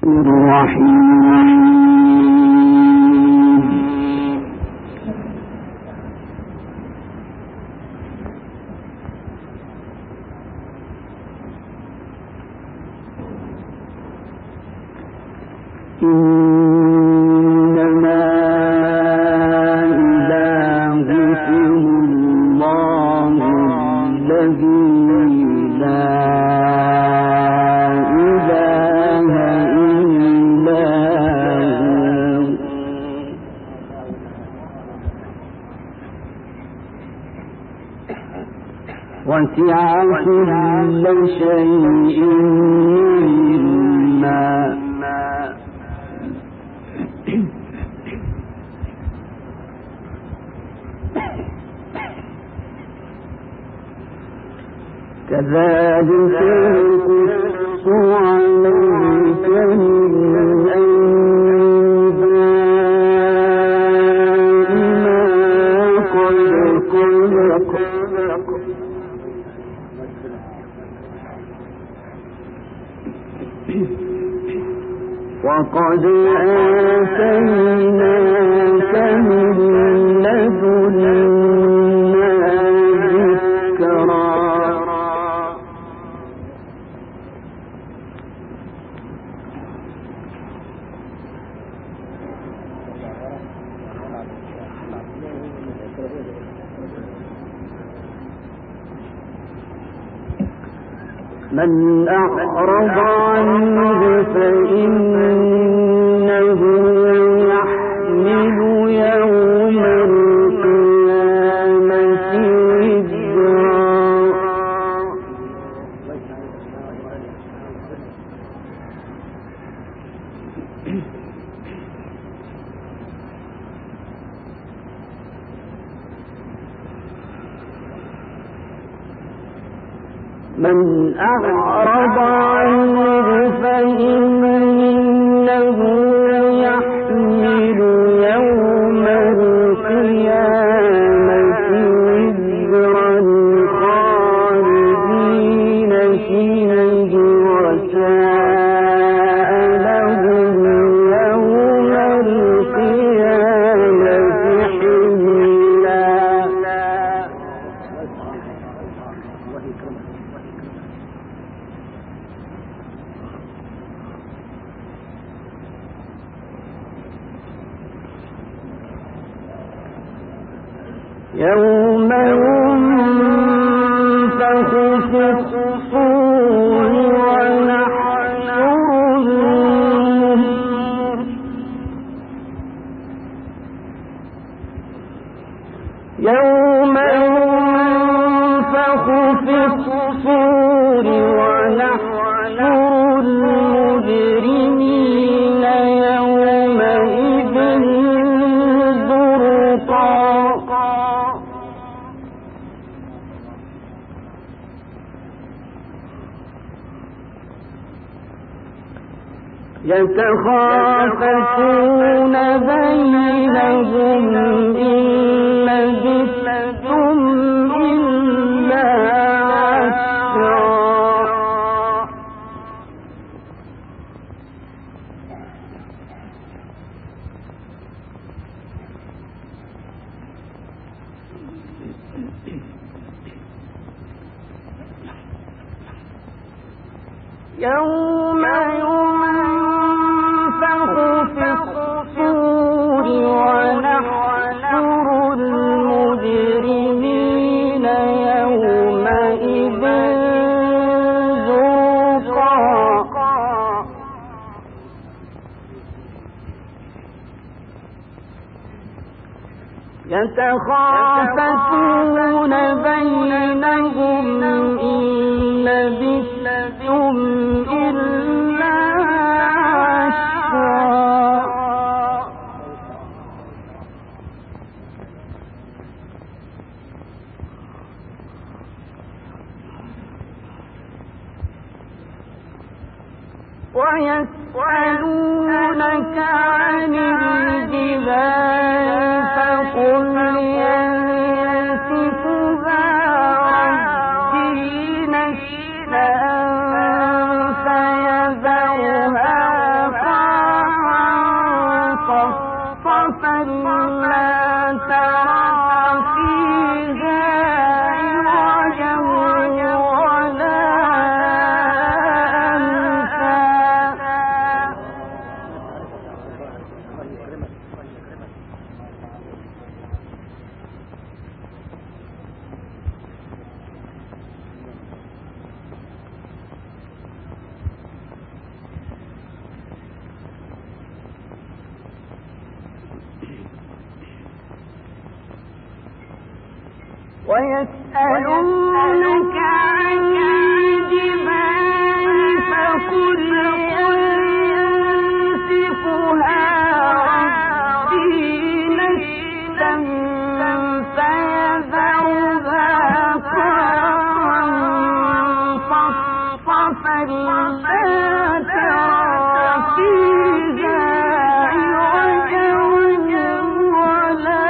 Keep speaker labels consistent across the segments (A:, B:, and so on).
A: وسع كل شيء علما كذلك نقص عليك من أنباء ما قد سبق وقد آتيناك من لدنا ذكرا من أعرض عنه فإنه يحمل يوم القيامة وزرا من أعرض عنه فإنه يحمل يوم القيامة وزرا خالدين فيه وساء لهم يوم القيامة حملا يوم ينفخ في الصور ونحشر المجرمين يومئذ زرقا يتخافتون بينهم إن لبثتم إلا عشرا يوم ينفخ في الصور ونحشر المجرمين يومئذ زرقا يتخافتون بينهم إن لبثتم إلا عشرا ويسألونك عن الجبال فقل ينسفها ربي نسفا فيذرها ويسألونك عن الجبال فقل ينسفها ربي نسفا فيذرها قاعا صفصفا لا ترى فيها عوجا ولا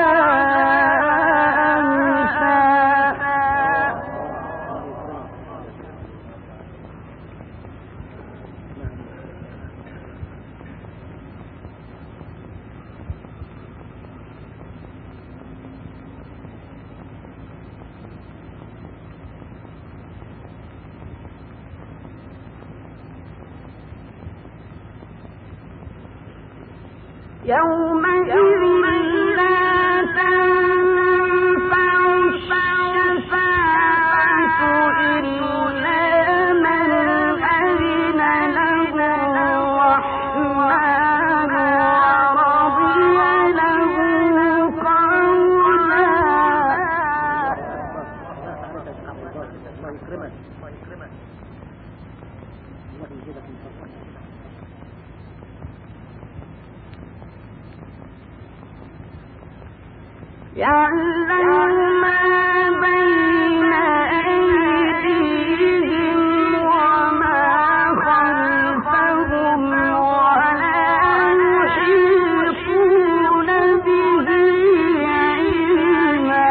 A: يومئذ لا تنفع الشفاعة إلا من أذن له الرحمن ورضي له قولا. يعلم ما بين أيديهم وما خلفهم ولا يحيطون به علما.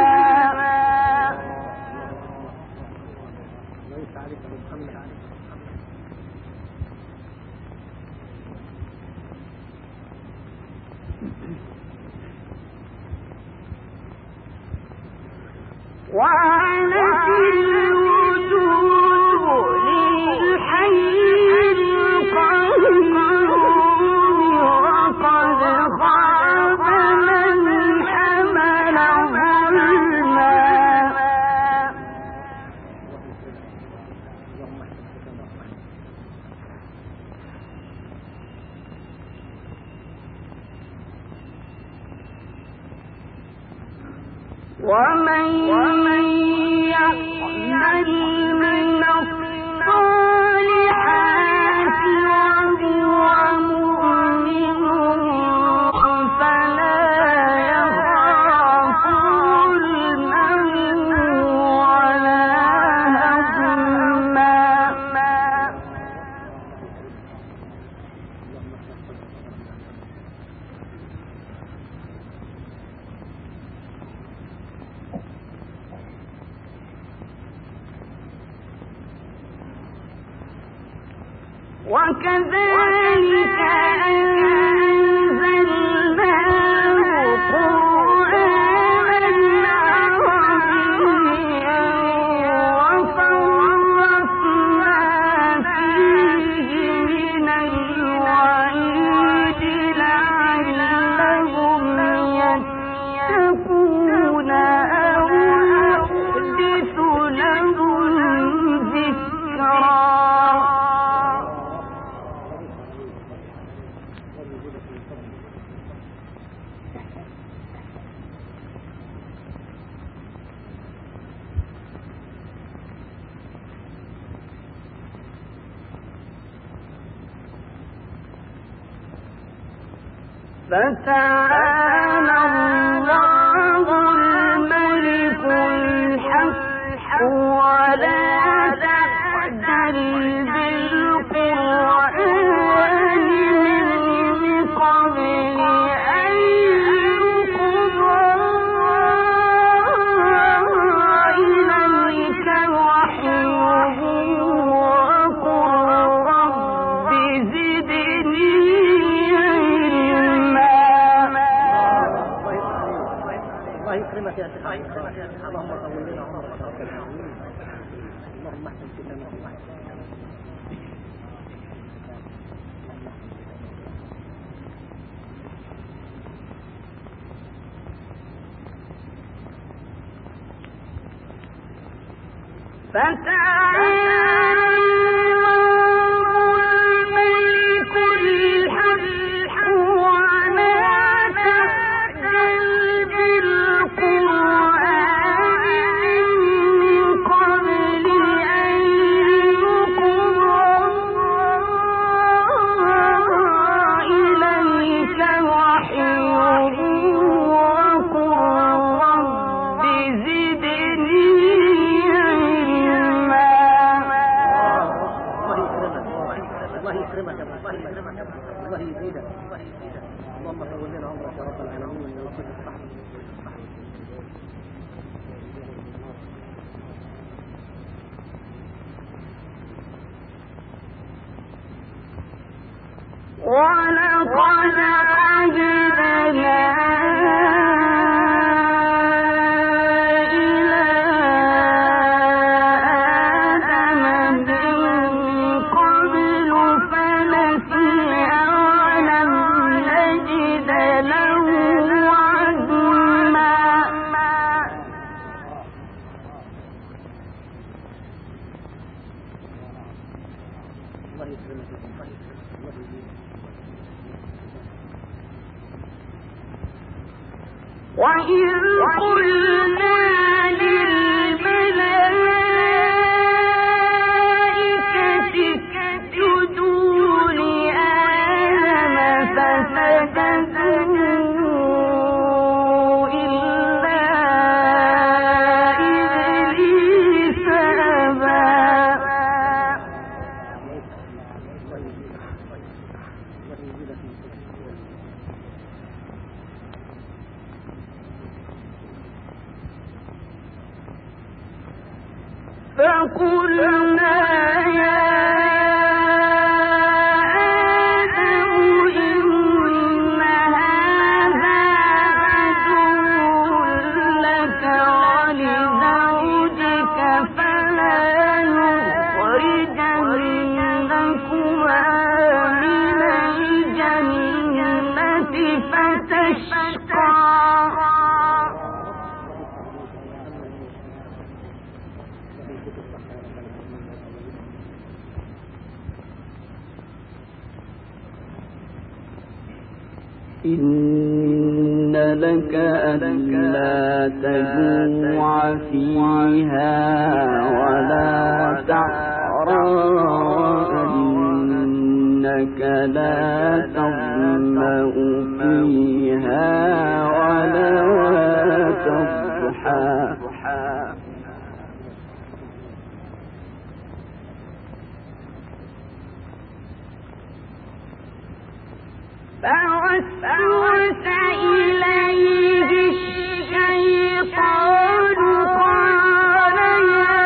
A: وعنت الوجوه للحي القيوم وقد خاب من حمل ظلما. ومن يعمل من الصالحات وهو مؤمن فلا يخاف ظلما ولا هضما. وكذلك أنزلناه قرآنا عربيا وصرفنا فيه من الوعيد لعلهم يتقون أو يحدث لهم ذكرا. فتعالى الله الملك الحق ولا تعجل بالقرآن من قبل أن يقضى إليك وحيه وقل رب زدني
B: يكرمك يا شيخ. اللهم طول لنا عمرك رب العالمين. اللهم احسن ختامنا الله.
A: فتعالى
B: الله يزيدك. اللهم طول لنا عمرك يا رب العالمين ويوفقك الصح.
A: ولقد عهدنا وإذ قلنا للملائكة اسجدوا لآدم فسجدوا إلا إبليس أبى. فقلنا يا آدم إن هذا عدو لك ولزوجك فلا يخرجنكما من الجنة فتشقى. إن لك ألا تجوع فيها ولا تعرى وأنك لا تظمأ فيها ولا تضحى. فوسوس إليه الشيطان قال يا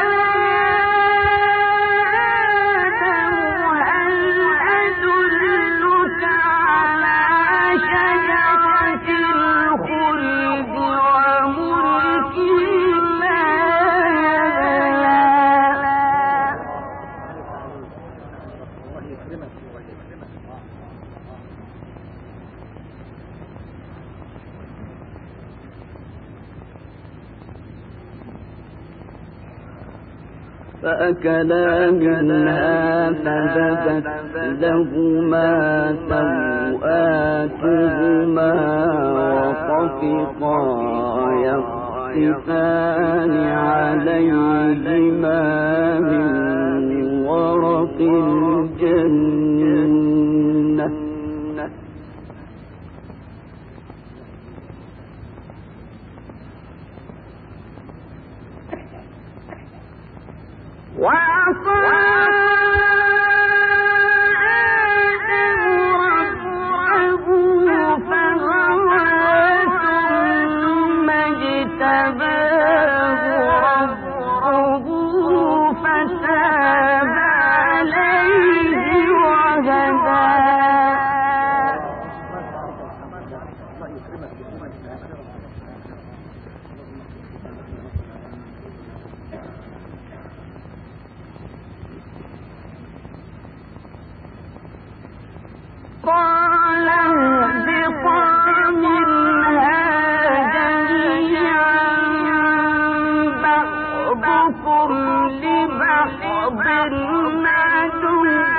A: آدم هل أدلك على شجرة الخلد وملك لا يبلى. فأكلا منها فبدت لهما سوآتهما وطفقا يخصفان عليهما من ورق الجنة وعصى آدم ربه فغوى ثم اجتباه ربه فتاب عليه وهدى. قال اهبطا منها جميعا بعضكم لبعض عدو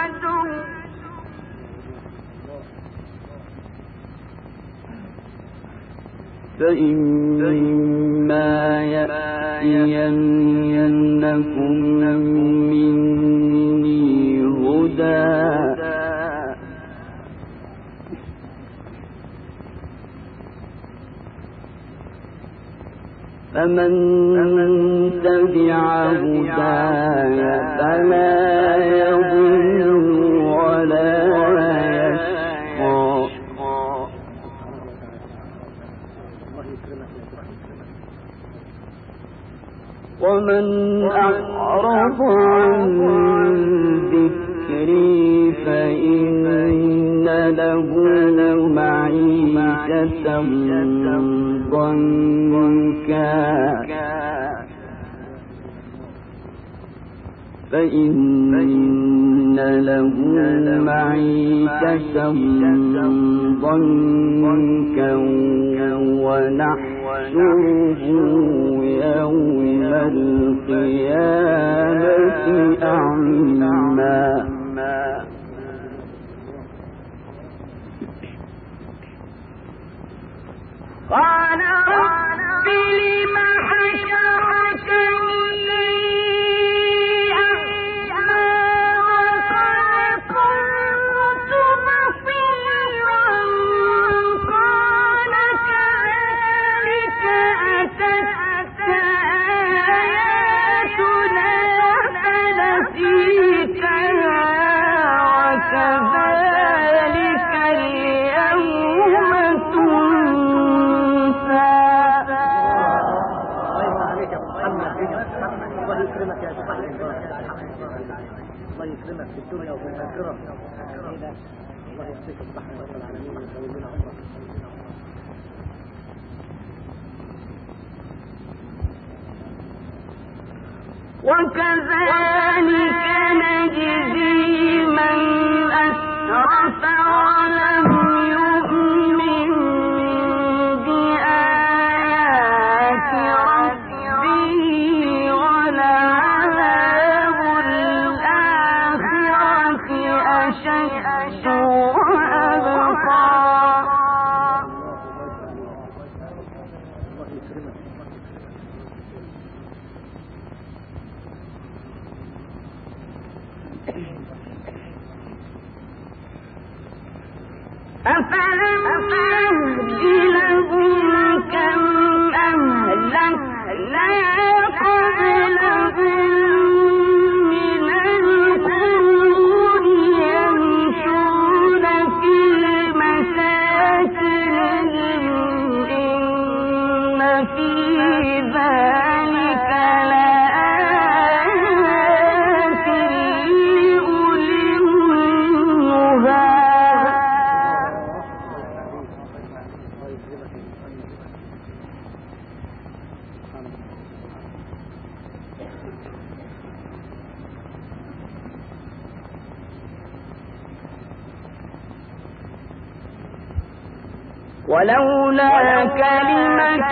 A: فإما يأتينكم مني هدى فمن تبع هداي فلا يضل ولا ومن أعرض عن ذكري فإن له معيشة ضنكا ونحشره يوم القيامة أعمى
C: قال رب لم حشرتني أعمى وقد كنت بصيرا قال كذلك أتتك آياتنا فنسيتها وكذلك اليوم تنسى. الله يكرمك يا شيخ، الله يكرمك في الدنيا وفي الآخرة. الله يعطيك الصحة رب العالمين ويطول لنا عمرك.
A: وكذلك نجزي من أسرف ولم يؤمن بآيات ربه ولعذاب الآخرة أشد وأبقى. أفلم يهد لهم كم أهلكنا قبلهم من القرون يمشون في مساكنهم إن في ذلك لآيات لأولي النهى. ولولا كلمة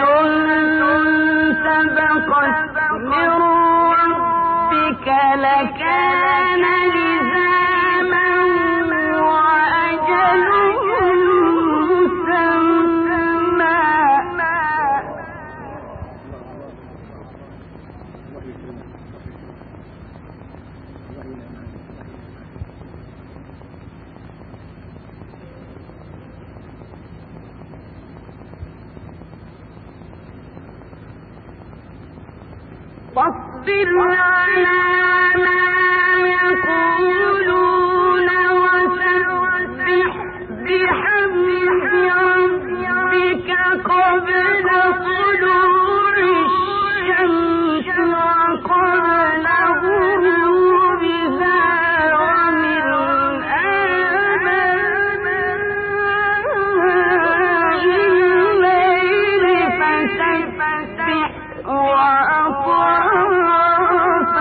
A: سبقت من ربك لكان لزاما وأجل مسمى. فاصبر على ما يقولون وسبح بحمد ربك قبل طلوع الشمس وقبل غروبها ومن آناء الليل فسبح وأطراف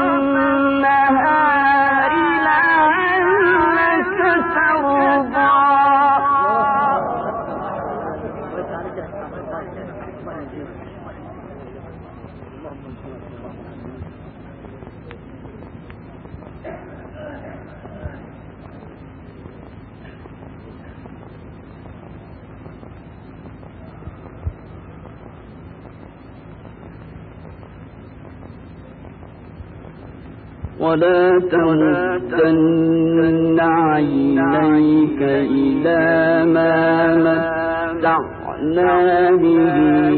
A: النهار لعلك ترضى. ولا تمدن عينيك إلى ما متعنا به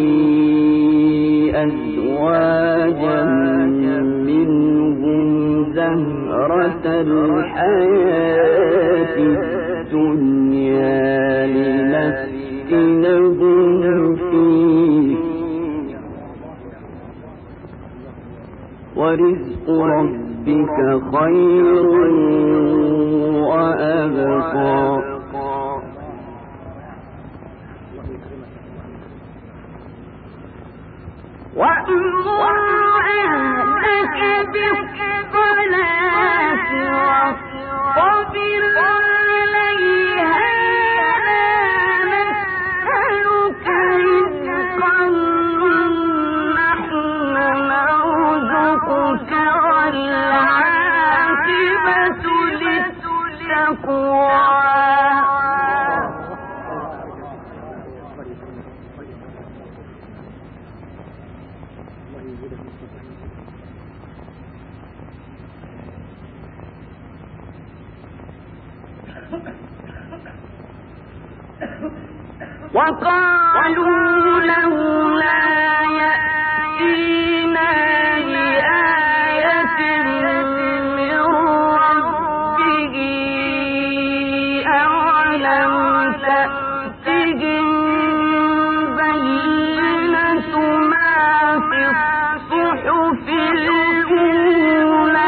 A: أزواجا منهم زهرة الحياة الدنيا لنفتنهم فيه ورزق ربك خير وأبقى وأمر أهلك بالصلاة واصطبر عليها لا نسألك رزقا نحن نرزقك والعاقبة للتقوى وقالوا لولا يأتينا بآية من ربه أولم تأتهم بينة ما في الصحف الأولى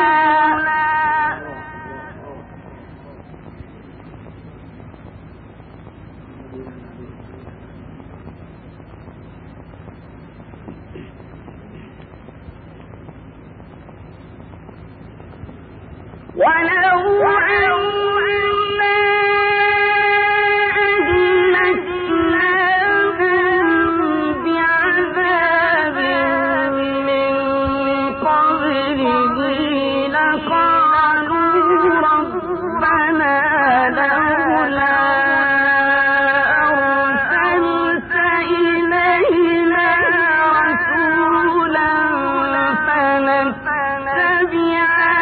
A: ولو أنا أهلكناهم بعذاب من قبله لقالوا ربنا لولا أرسلت إلينا رسولا فنتبع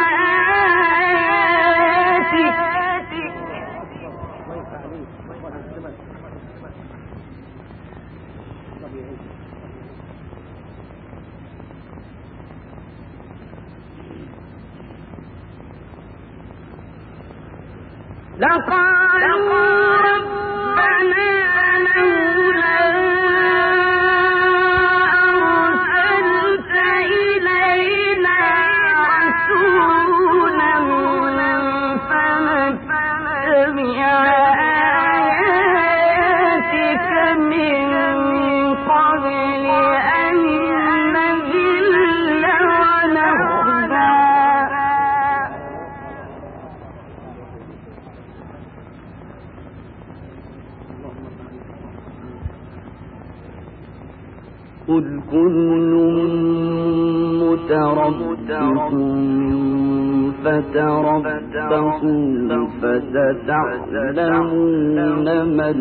A: لقالوا ربنا لولا أرسلت إلينا رسولا فنتبع آياتك من قبل أن نذل ونخزى قل كل متربص فتربصوا فستعلمون من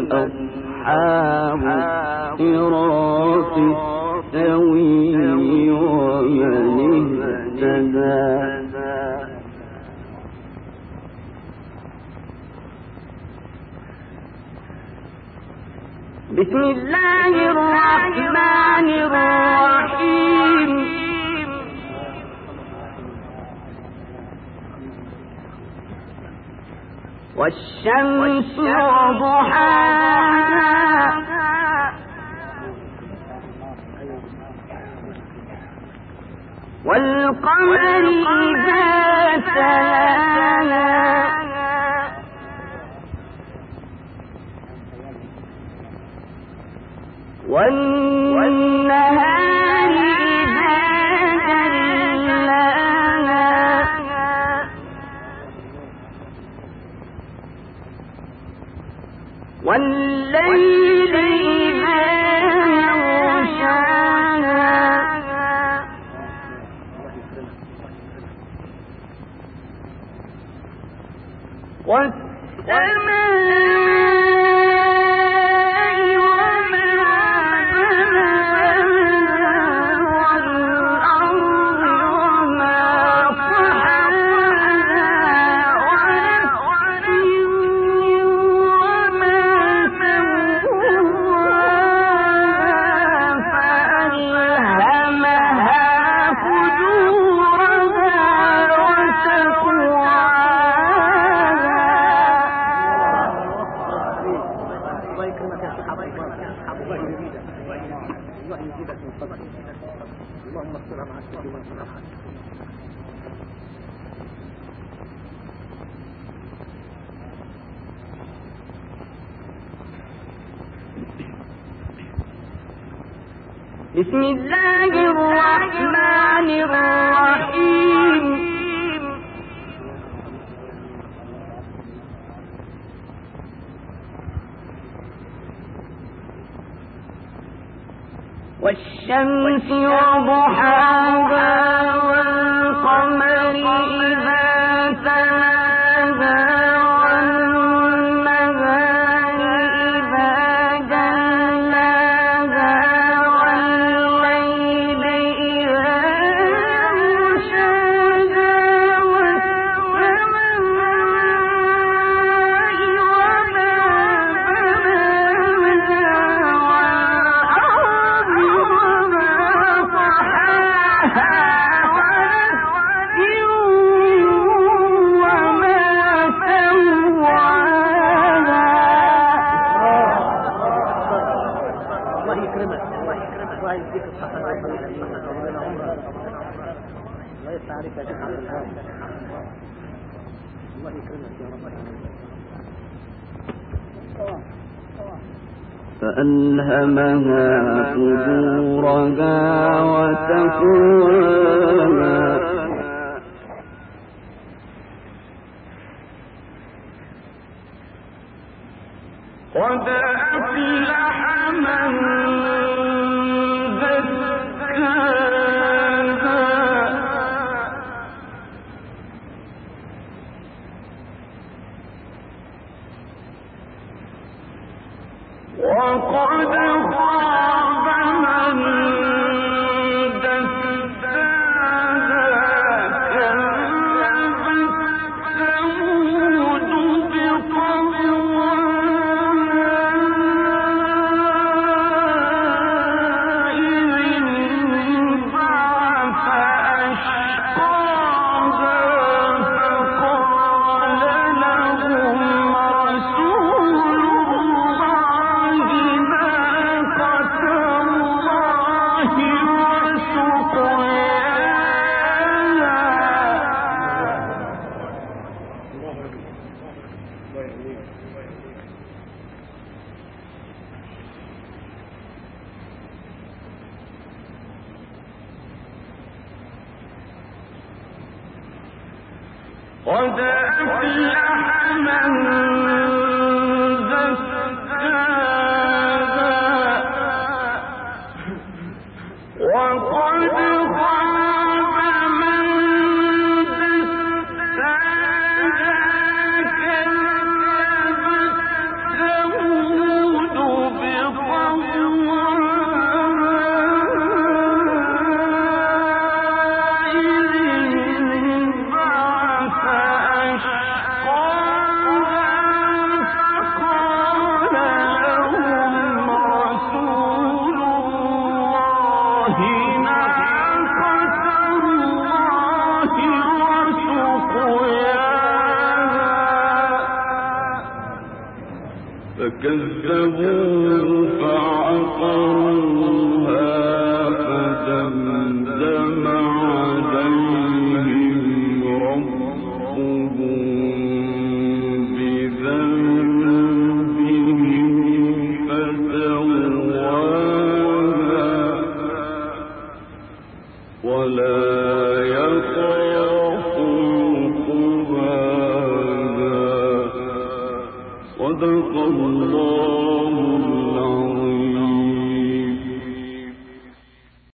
A: أصحاب الصراط السوي ومن اهتدى بسم الله الرحمن الرحيم والشمس وضحاها والقمر إذا تلاها والنهار إذا جلاها والليل إذا يغشاها والسماء
B: الله يزيدك الله يزيدك من فضلك اللهم اغفرها مع السلامة
A: بسم الله الرحمن الرحيم والشمس وضحاها والقمر إذا تلاها والنهار إذا جلاها والليل إذا يغشاها والسماء وما
B: الله يديك الصحة ويطول عمرك الله يفتح عليك يا شيخ عبد الهادي الله يكرمك يا رب
A: فألهمها فجورها وتقواها قد أفلح من وقد خاب من دساها كذبت ثمود بطغواها إذ انبعث أشقاها فقال لهم رسول قد أفلح من زكاها وقد خاب من دساها كذبت ثمود بطغواها فكذبوه فعقروها فدمدم عليهم ربهم بذنبهم فسواها ولا يخاف عقباها صدق الله العظيم